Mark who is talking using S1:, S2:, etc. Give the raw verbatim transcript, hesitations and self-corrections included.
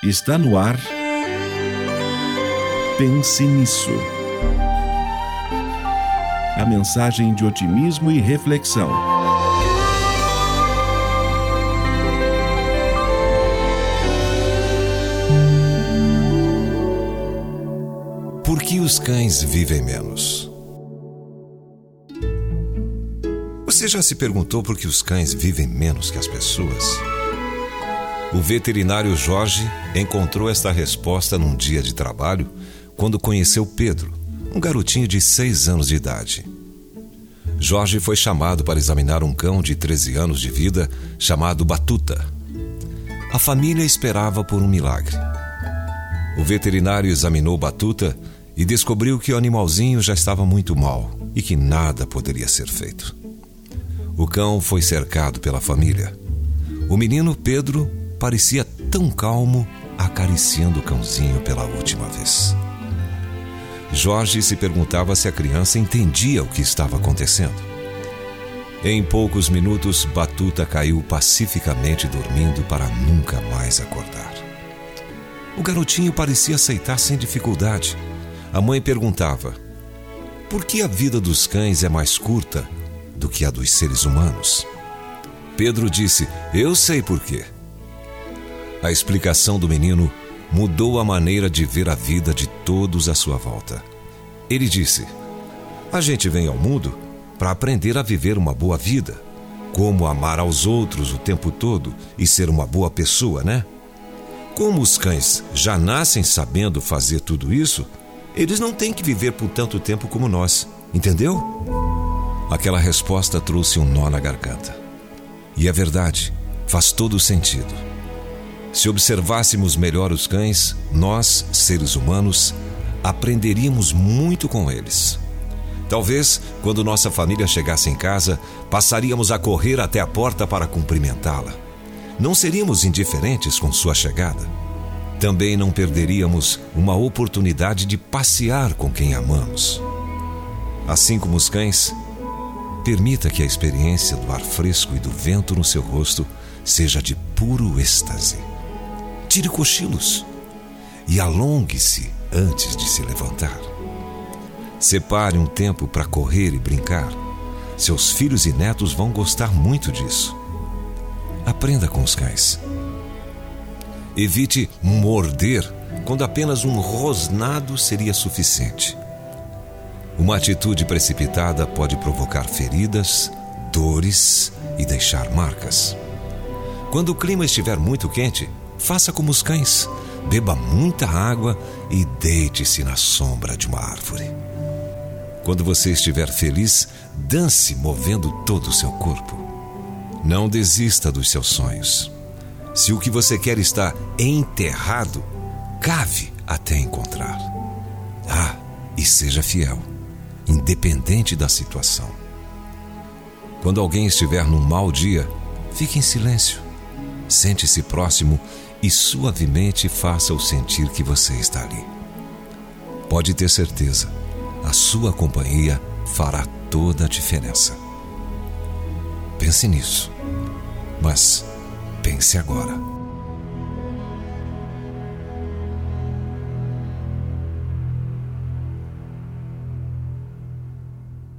S1: Está no ar. Pense nisso. A mensagem de otimismo e reflexão.
S2: Por que os cães vivem menos? Você já se perguntou por que os cães vivem menos que as pessoas? O veterinário Jorge encontrou esta resposta num dia de trabalho quando conheceu Pedro, um garotinho de seis anos de idade. Jorge foi chamado para examinar um cão de treze anos de vida chamado Batuta. A família esperava por um milagre. O veterinário examinou Batuta e descobriu que o animalzinho já estava muito mal e que nada poderia ser feito. O cão foi cercado pela família. O menino Pedro parecia tão calmo, acariciando o cãozinho pela última vez. Jorge se perguntava se a criança entendia o que estava acontecendo. Em poucos minutos, Batuta caiu pacificamente dormindo para nunca mais acordar. O garotinho parecia aceitar sem dificuldade. A mãe perguntava: por que a vida dos cães é mais curta do que a dos seres humanos? Pedro disse: eu sei por quê. A explicação do menino mudou a maneira de ver a vida de todos à sua volta. Ele disse: a gente vem ao mundo para aprender a viver uma boa vida, como amar aos outros o tempo todo e ser uma boa pessoa, né? Como os cães já nascem sabendo fazer tudo isso, eles não têm que viver por tanto tempo como nós, entendeu? Aquela resposta trouxe um nó na garganta. E é verdade, faz todo sentido. Se observássemos melhor os cães, nós, seres humanos, aprenderíamos muito com eles. Talvez, quando nossa família chegasse em casa, passaríamos a correr até a porta para cumprimentá-la. Não seríamos indiferentes com sua chegada. Também não perderíamos uma oportunidade de passear com quem amamos. Assim como os cães, permita que a experiência do ar fresco e do vento no seu rosto seja de puro êxtase. Tire cochilos e alongue-se antes de se levantar. Separe um tempo para correr e brincar. Seus filhos e netos vão gostar muito disso. Aprenda com os cães. Evite morder quando apenas um rosnado seria suficiente. Uma atitude precipitada pode provocar feridas, dores e deixar marcas. Quando o clima estiver muito quente, faça como os cães. Beba muita água e deite-se na sombra de uma árvore. Quando você estiver feliz, dance movendo todo o seu corpo. Não desista dos seus sonhos. Se o que você quer está enterrado, cave até encontrar. Ah, e seja fiel, independente da situação. Quando alguém estiver num mau dia, fique em silêncio. Sente-se próximo e suavemente faça-o sentir que você está ali. Pode ter certeza, a sua companhia fará toda a diferença. Pense nisso, mas pense agora.